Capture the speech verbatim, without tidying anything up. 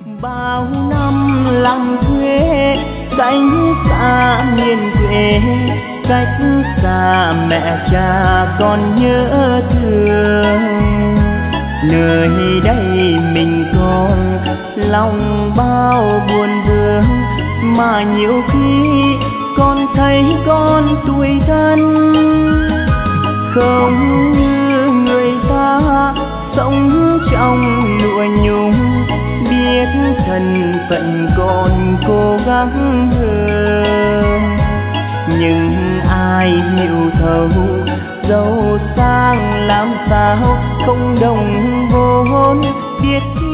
Bao năm làm thuê cánh xa miền quê, cách xa mẹ cha còn nhớ thương. Nơi đây mình còn lòng bao buồn vương, mà nhiều khi con thấy con tủi thân. Không như người ta sống trong lụa nhung, biết thân phận còn cố gắng hơn. Nhưng ai hiểu thấu giàu sang làm sao không đồng vốn, biết